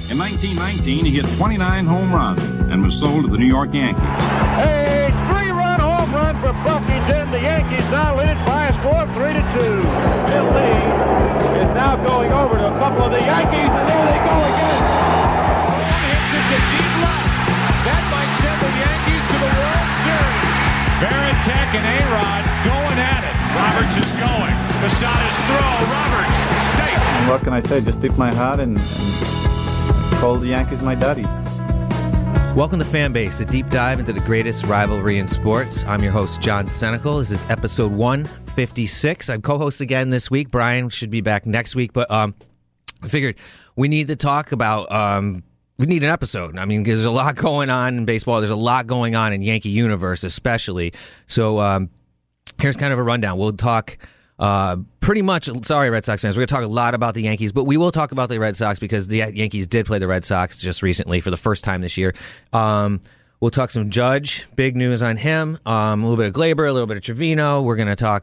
In 1919, he hit 29 home runs and was sold to the New York Yankees. A three-run home run for Buffington. The Yankees now lead it by a score of 3-2. Bill Lee is now going over to a couple of the Yankees, and there they go again. Hits it to deep left. That might send the Yankees to the World Series. Varitek and A-Rod going at it. Roberts is going. Posada's throw. Roberts safe. What can I say? Just tip my hat and call the Yankees my daddies. Welcome to Fanbase, a deep dive into the greatest rivalry in sports. I'm your host, John Senecal. This is episode 156. I'm co-host again this week. Brian should be back next week, but I figured we need to talk about we need an episode. I mean, there's a lot going on in baseball. There's a lot going on in Yankee universe, especially. So here's kind of a rundown. We'll talk pretty much, sorry, Red Sox fans, we're going to talk a lot about the Yankees, but we will talk about the Red Sox because the Yankees did play the Red Sox just recently for the first time this year. We'll talk some Judge, big news on him, a little bit of Glaber, a little bit of Trevino. We're going to talk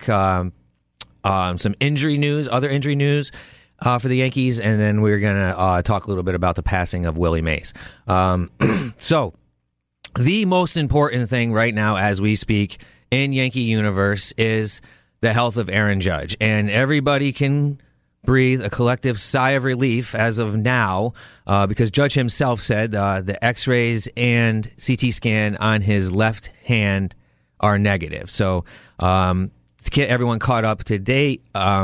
some injury news, other injury news for the Yankees, and then we're going to talk a little bit about the passing of Willie Mays. So the most important thing right now as we speak in Yankee universe is the health of Aaron Judge, and everybody can breathe a collective sigh of relief as of now because Judge himself said the x-rays and CT scan on his left hand are negative. So to get everyone caught up to date,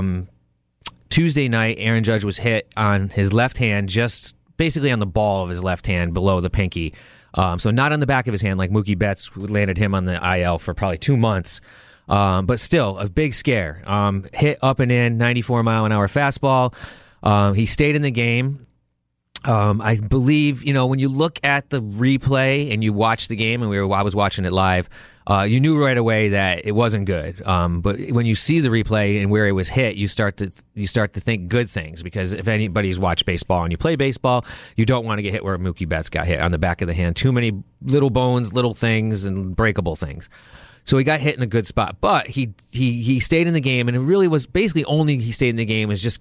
Tuesday night Aaron Judge was hit on his left hand, just basically on the ball of his left hand below the pinky, so not on the back of his hand like Mookie Betts, who landed him on the IL for probably 2 months. But still, a big scare. Hit up and in, 94-mile-an-hour fastball. He stayed in the game. I believe, when you look at the replay and you watch the game, and I was watching it live, you knew right away that it wasn't good. But when you see the replay and where it was hit, you start to think good things, because if anybody's watched baseball and you play baseball, you don't want to get hit where Mookie Betts got hit on the back of the hand. Too many little bones, little things, and breakable things. So he got hit in a good spot, but he stayed in the game, and it really was basically only he stayed in the game was just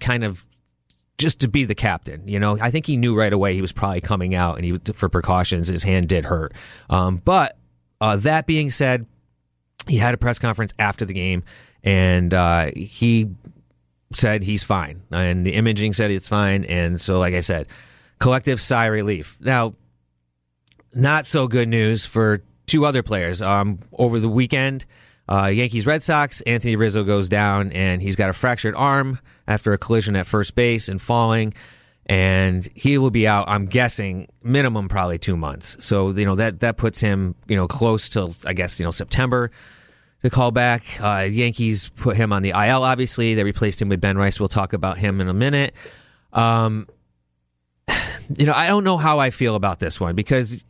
to be the captain. I think he knew right away he was probably coming out, and for precautions, his hand did hurt. But that being said, he had a press conference after the game, and he said he's fine, and the imaging said it's fine, and so like I said, collective sigh of relief. Now, not so good news for two other players. Over the weekend, Yankees Red Sox, Anthony Rizzo goes down, and he's got a fractured arm after a collision at first base and falling, and he will be out, I'm guessing, minimum probably 2 months. So that puts him close to, I guess, September to call back. Yankees put him on the IL, obviously. They replaced him with Ben Rice. We'll talk about him in a minute. I don't know how I feel about this one, because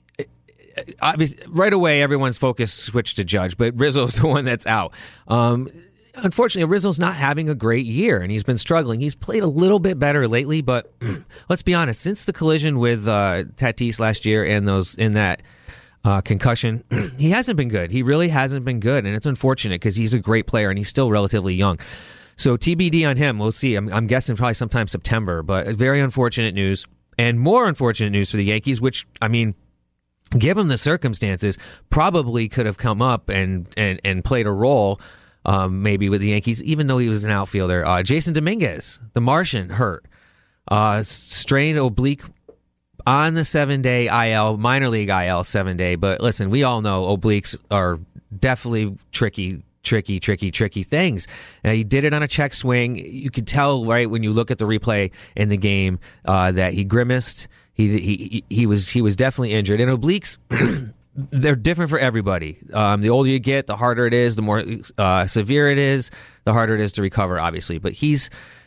right away, everyone's focus switched to Judge, but Rizzo's the one that's out. Unfortunately, Rizzo's not having a great year, and he's been struggling. He's played a little bit better lately, but let's be honest, since the collision with Tatis last year and that concussion, he hasn't been good. He really hasn't been good, and it's unfortunate because he's a great player, and he's still relatively young. So TBD on him. We'll see. I'm guessing probably sometime September, but very unfortunate news. And more unfortunate news for the Yankees, which, given the circumstances, probably could have come up and played a role maybe with the Yankees, even though he was an outfielder. Jason Dominguez, the Martian, hurt. Strained oblique on the 7-day IL, minor league IL 7-day. But listen, we all know obliques are definitely tricky things. He did it on a check swing. You could tell, right, when you look at the replay in the game, that he grimaced. He was definitely injured. And obliques, they're different for everybody. The older you get, the harder it is. The more severe it is, the harder it is to recover, obviously. But he's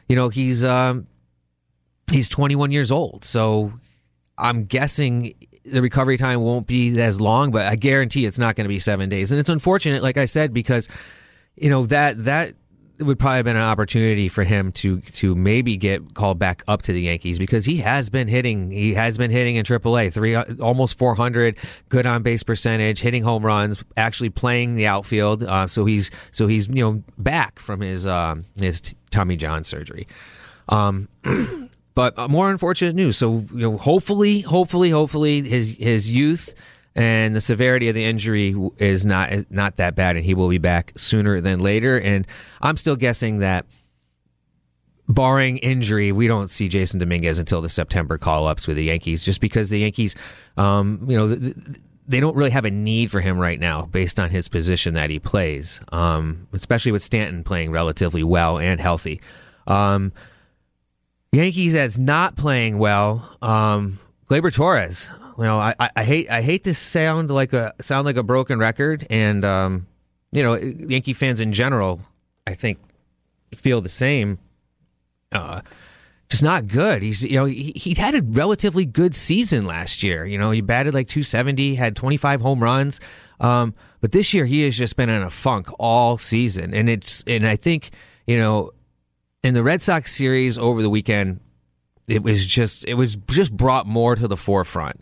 21 years old, so I'm guessing the recovery time won't be as long. But I guarantee it's not going to be 7 days. And it's unfortunate, like I said, because that would probably have been an opportunity for him to maybe get called back up to the Yankees, because he has been hitting in AAA, almost 400, good on base percentage, hitting home runs, actually playing the outfield. So he's back from his Tommy John surgery. But more unfortunate news. So hopefully his youth and the severity of the injury is not that bad, and he will be back sooner than later. And I'm still guessing that, barring injury, we don't see Jason Dominguez until the September call-ups with the Yankees, just because the Yankees, they don't really have a need for him right now based on his position that he plays, especially with Stanton playing relatively well and healthy. Yankees that's not playing well, Gleyber Torres. I hate to sound like a broken record, and Yankee fans in general, I think, feel the same. Just not good. He had a relatively good season last year. He batted like .270, had 25 home runs. But this year he has just been in a funk all season, and I think in the Red Sox series over the weekend, it was just brought more to the forefront.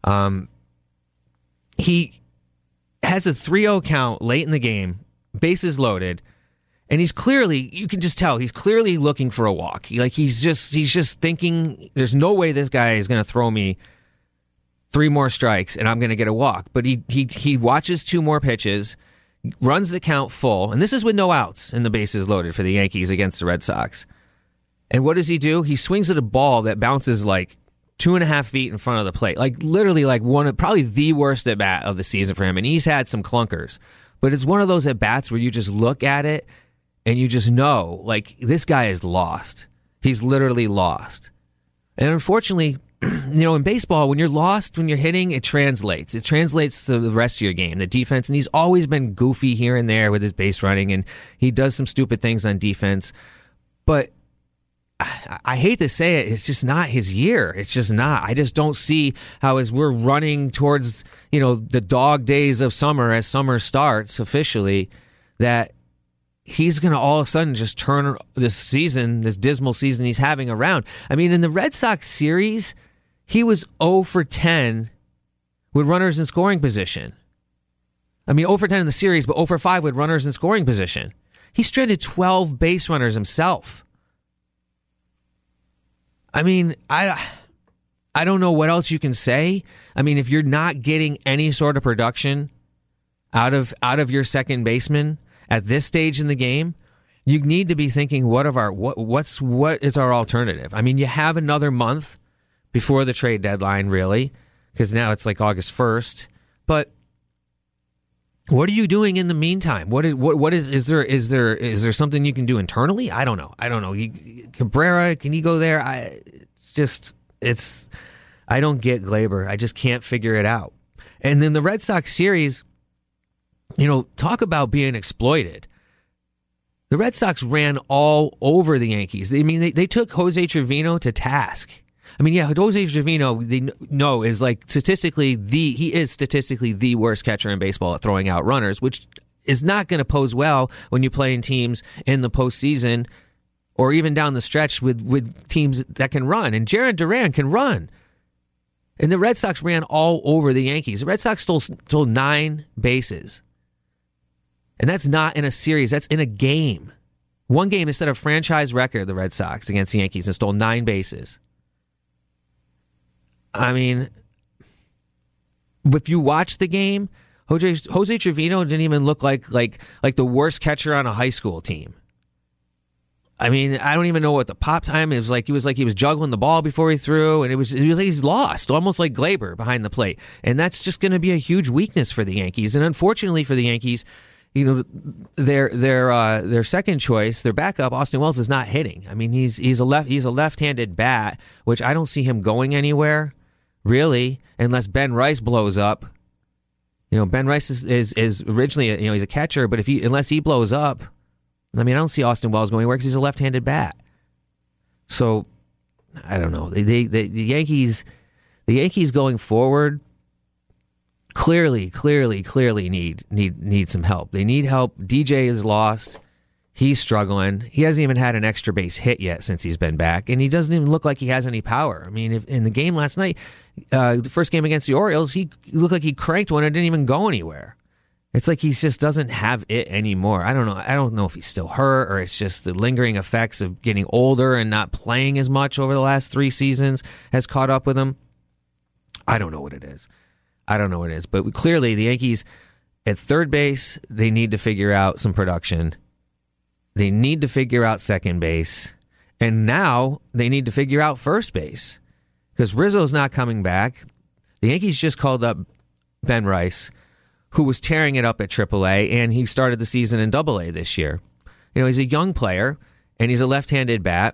He has a 3-0 count late in the game, bases loaded. And you can just tell he's clearly looking for a walk. He's just thinking, there's no way this guy is going to throw me 3 more strikes and I'm going to get a walk. But he watches 2 more pitches, runs the count full, and this is with no outs and the bases loaded for the Yankees against the Red Sox. And what does he do? He swings at a ball that bounces like 2.5 feet in front of the plate, literally probably the worst at bat of the season for him. And he's had some clunkers, but it's one of those at bats where you just look at it and you just know, this guy is lost. He's literally lost. And unfortunately, in baseball, when you're lost, when you're hitting, it translates. It translates to the rest of your game, the defense. And he's always been goofy here and there with his base running, and he does some stupid things on defense. But I hate to say it, it's just not his year. It's just not. I just don't see how, as we're running towards, the dog days of summer, as summer starts officially, that he's going to all of a sudden just turn this dismal season he's having around. I mean, in the Red Sox series, he was 0 for 10 with runners in scoring position. I mean, 0 for 10 in the series, but 0 for 5 with runners in scoring position. He stranded 12 base runners himself. I mean, I don't know what else you can say. I mean, if you're not getting any sort of production out of your second baseman at this stage in the game, you need to be thinking, what is our alternative? I mean, you have another month before the trade deadline, really, because now it's like August 1st. But what are you doing in the meantime? Is there something you can do internally? I don't know. Cabrera, can he go there? I don't get Gleyber. I just can't figure it out. And then the Red Sox series, talk about being exploited. The Red Sox ran all over the Yankees. I mean, they took Jose Trevino to task. I mean, yeah, Jose Trevino, is statistically the worst catcher in baseball at throwing out runners, which is not going to pose well when you play in teams in the postseason or even down the stretch with teams that can run. And Jarren Duran can run. And the Red Sox ran all over the Yankees. The Red Sox stole 9 bases. And that's not in a series. That's in a game. One game, they set a franchise record, the Red Sox, against the Yankees, and stole 9 bases. I mean, if you watch the game, Jose Trevino didn't even look like the worst catcher on a high school team. I mean, I don't even know what the pop time is. He was juggling the ball before he threw, and it was like he's lost, almost like Gleyber behind the plate. And that's just going to be a huge weakness for the Yankees. And unfortunately for the Yankees, their second choice, their backup, Austin Wells, is not hitting. I mean, he's a left-handed bat, which I don't see him going anywhere, really, unless Ben Rice blows up. Ben Rice is originally he's a catcher, but unless he blows up, I mean, I don't see Austin Wells going anywhere because he's a left-handed bat. So I don't know. The Yankees going forward clearly need some help. They need help. DJ is lost. He's struggling. He hasn't even had an extra base hit yet since he's been back, and he doesn't even look like he has any power. I mean, in the game last night, the first game against the Orioles, he looked like he cranked one and didn't even go anywhere. It's like he just doesn't have it anymore. I don't know if he's still hurt or it's just the lingering effects of getting older and not playing as much over the last 3 seasons has caught up with him. I don't know what it is. But clearly the Yankees at third base, they need to figure out some production. They need to figure out second base. And now they need to figure out first base because Rizzo's not coming back. The Yankees just called up Ben Rice, who was tearing it up at AAA, and he started the season in AA this year. You know, he's a young player, and he's a left-handed bat,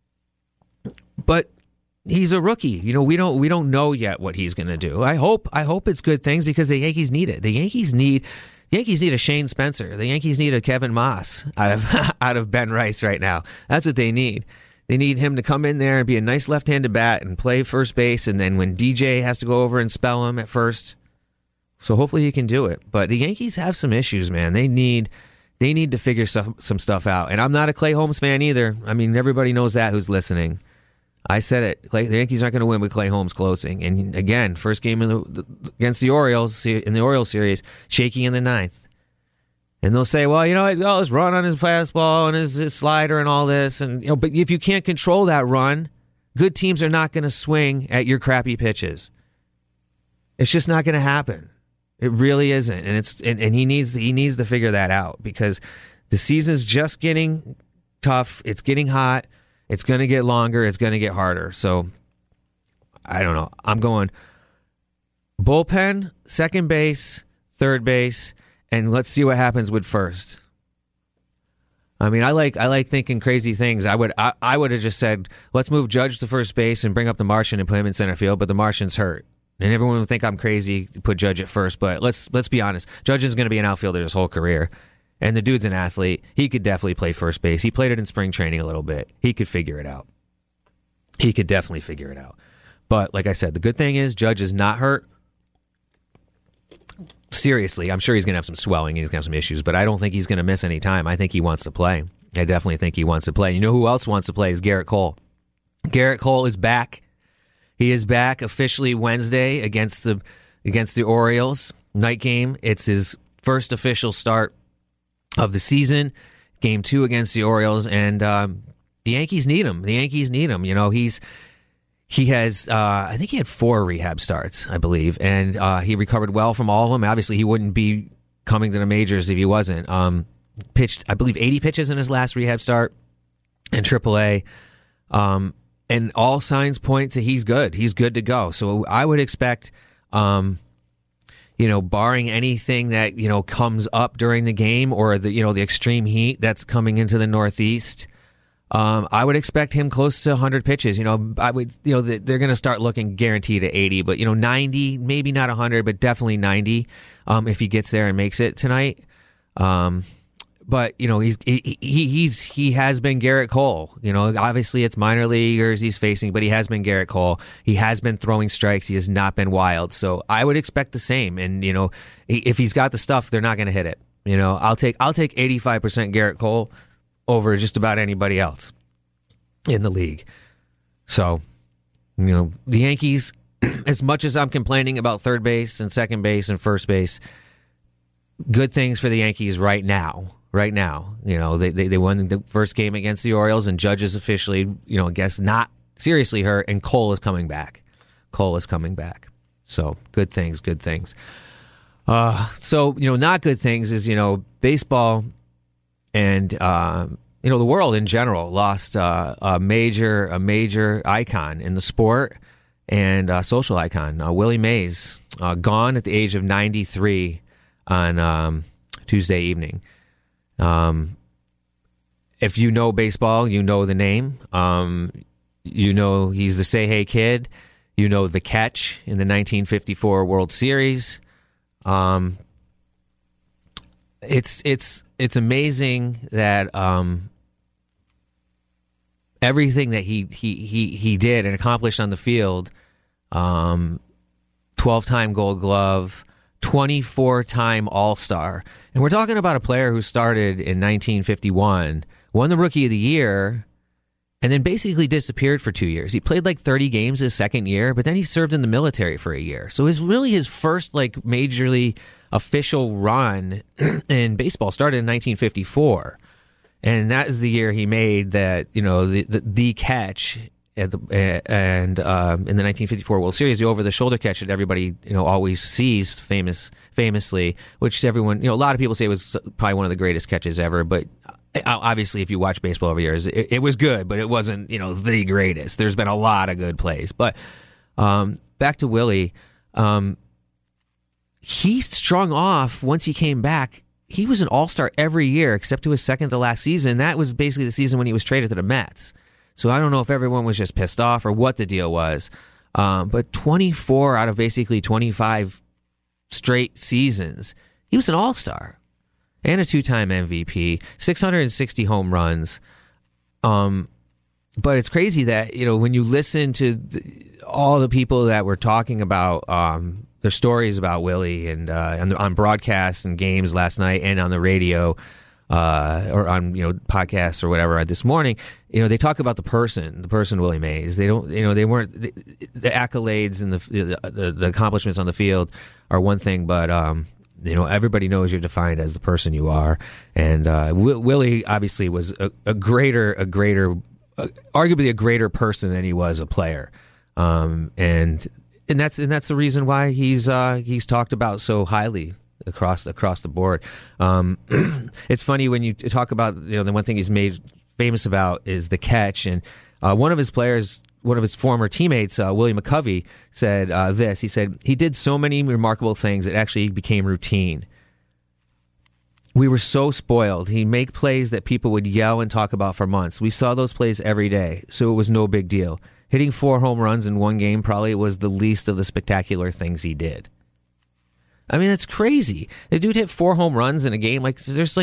but he's a rookie. You know, we don't know yet what he's going to do. I hope it's good things because the Yankees need it. The Yankees need a Shane Spencer. The Yankees need a Kevin Moss out of Ben Rice right now. That's what they need. They need him to come in there and be a nice left-handed bat and play first base, and then when DJ has to go over and spell him at first. So hopefully he can do it. But the Yankees have some issues, man. They need to figure some stuff out. And I'm not a Clay Holmes fan either. I mean, everybody knows that who's listening. I said it. The Yankees aren't going to win with Clay Holmes closing. And again, first game against the Orioles in the Orioles series, shaky in the 9th. And they'll say, well, you know, he's got this run on his fastball and his slider and all this. And you know, but if you can't control that run, good teams are not going to swing at your crappy pitches. It's just not going to happen. It really isn't. And he needs to figure that out because the season's just getting tough. It's getting hot. It's going to get longer. It's going to get harder. So I don't know. I'm going bullpen, second base, third base, and let's see what happens with first. I mean, I like thinking crazy things. I would have just said, let's move Judge to first base and bring up the Martian and put him in center field, but the Martian's hurt. And everyone would think I'm crazy to put Judge at first, but let's be honest. Judge is going to be an outfielder his whole career. And the dude's an athlete. He could definitely play first base. He played it in spring training a little bit. He could figure it out. He could definitely figure it out. But like I said, the good thing is Judge is not hurt. Seriously, I'm sure he's going to have some swelling and he's going to have some issues, but I don't think he's going to miss any time. I think he wants to play. I definitely think he wants to play. You know who else wants to play is Garrett Cole. Garrett Cole is back. He is back officially Wednesday against the Orioles. Night game. It's his first official start of the season. Game 2 against the Orioles, and the Yankees need him. You know, he has I think he had 4 rehab starts, I believe, and he recovered well from all of them. Obviously, he wouldn't be coming to the majors if he wasn't. Pitched, I believe, 80 pitches in his last rehab start in AAA. And all signs point to he's good. He's good to go. So I would expect, barring anything that, comes up during the game or the extreme heat that's coming into the Northeast, I would expect him close to 100 pitches. They're going to start looking guaranteed at 80, but 90, maybe not 100, but definitely 90 if he gets there and makes it tonight. But he has been Garrett Cole. Obviously it's minor leaguers he's facing, but he has been Garrett Cole. He has been throwing strikes. He has not been wild. So I would expect the same. And if he's got the stuff, they're not going to hit it. I'll take 85% Garrett Cole over just about anybody else in the league. So the Yankees, as much as I'm complaining about third base and second base and first base, good things for the Yankees right now. They won the first game against the Orioles, and Judge is officially, I guess not seriously hurt, and Cole is coming back. So good things. Not good things is, baseball and, the world in general lost a major icon in the sport and social icon. Willie Mays, gone at the age of 93 on Tuesday evening. If you know baseball, you know the name. He's the Say Hey Kid. The catch in the 1954 World Series. It's amazing that everything that he did and accomplished on the field. 12-time Gold Glove, 24-time All-Star. And we're talking about a player who started in 1951, won the Rookie of the Year and then basically disappeared for 2 years. He played like 30 games his second year, but then he served in the military for a year. So his first like majorly official run in baseball started in 1954. And that is the year he made that, the catch in the 1954 World Series, the over-the-shoulder catch that everybody, always sees famously, which everyone, a lot of people say was probably one of the greatest catches ever. But obviously, if you watch baseball over years, it was good, but it wasn't, the greatest. There's been a lot of good plays. But back to Willie, he strung off once he came back. He was an all-star every year except to his second to last season. That was basically the season when he was traded to the Mets. So I don't know if everyone was just pissed off or what the deal was. But 24 out of basically 25 straight seasons, he was an all-star and a two-time MVP, 660 home runs. But it's crazy that, when you listen to all the people that were talking about their stories about Willie and on broadcasts and games last night and on the radio or on podcasts or whatever this morning, they talk about the person Willie Mays. They don't, they weren't the accolades and the accomplishments on the field are one thing, but everybody knows you're defined as the person you are. And Willie obviously was arguably a greater person than he was a player. And that's the reason why he's talked about so highly across the board. It's funny when you talk about the one thing he's made famous about is the catch, and one of his former teammates, Willie McCovey, said this. He said he did so many remarkable things it actually became routine. We were so spoiled. He'd make plays that people would yell and talk about for months. We saw those plays every day, so it was no big deal. Hitting 4 home runs in one game probably was the least of the spectacular things he did. I mean, that's crazy. The dude hit 4 home runs in a game. That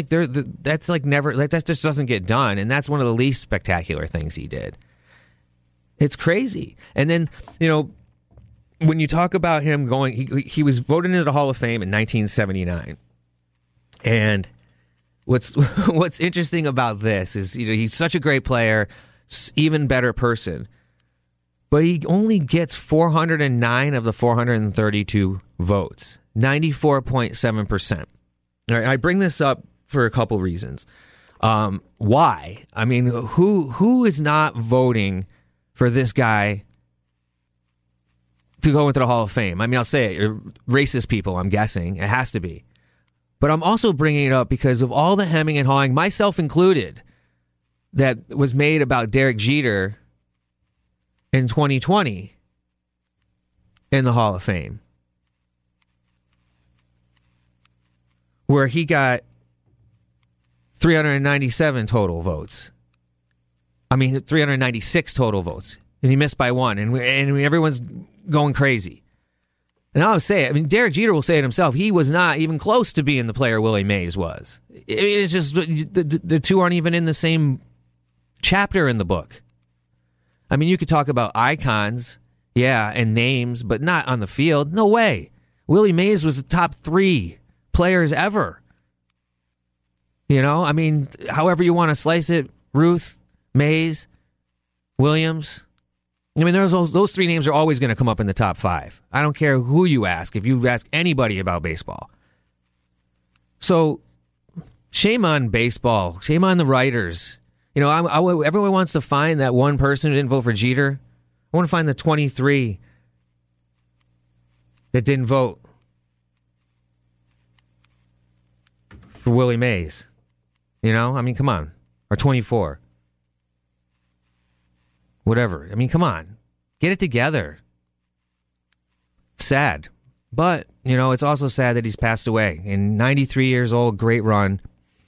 just doesn't get done, and that's one of the least spectacular things he did. It's crazy. And then, when you talk about him he was voted into the Hall of Fame in 1979. And what's interesting about this is, he's such a great player, even better person. But he only gets 409 of the 432 votes, 94.7%. All right, I bring this up for a couple reasons. Why? I mean, who is not voting for this guy to go into the Hall of Fame? I mean, I'll say it, racist people, I'm guessing. It has to be. But I'm also bringing it up because of all the hemming and hawing, myself included, that was made about Derek Jeter in 2020 in the Hall of Fame, where he got 397 total votes. 396 total votes, and he missed by 1, and everyone's going crazy. And I'll say it. Derek Jeter will say it himself. He was not even close to being the player Willie Mays was. It's just the two aren't even in the same chapter in the book. You could talk about icons, and names, but not on the field. No way. Willie Mays was the top 3 players ever. However you want to slice it, Ruth, Mays, Williams. Those 3 names are always going to come up in the top 5. I don't care who you ask, if you ask anybody about baseball. So, shame on baseball. Shame on the writers. Everyone wants to find that one person who didn't vote for Jeter. I want to find the 23 that didn't vote for Willie Mays. Come on. Or 24. Whatever. Come on. Get it together. It's sad. But, it's also sad that he's passed away. And 93 years old, great run.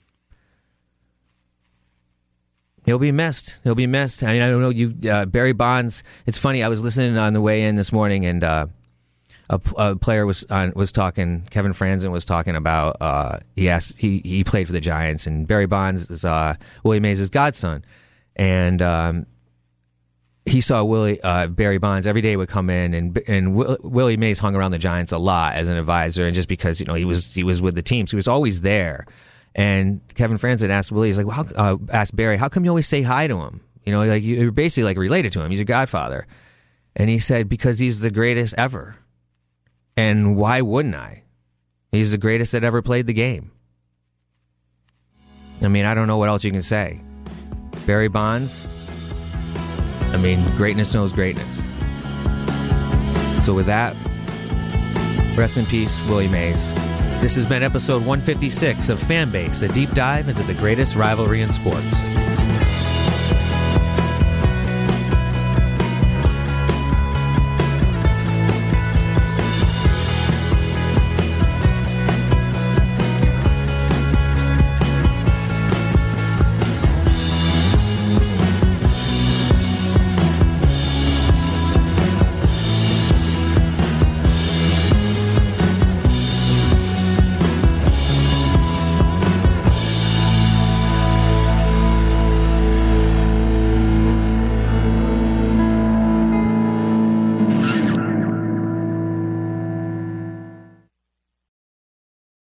He'll be missed. I don't know, Barry Bonds. It's funny, I was listening on the way in this morning, and a player was talking, Kevin Franzen was talking about, he played for the Giants, and Barry Bonds is Willie Mays' godson. And he saw Barry Bonds every day would come in, and Willie Mays hung around the Giants a lot as an advisor, and just because he was with the team, so he was always there. And Kevin Franzen asked Willie, he's like, asked Barry, how come you always say hi to him? You know, like you're basically like related to him. He's a godfather. And he said, because he's the greatest ever. And why wouldn't I? He's the greatest that ever played the game. I mean, I don't know what else you can say. Barry Bonds, I mean, greatness knows greatness. So with that, rest in peace, Willie Mays. This has been episode 156 of Fanbase, a deep dive into the greatest rivalry in sports.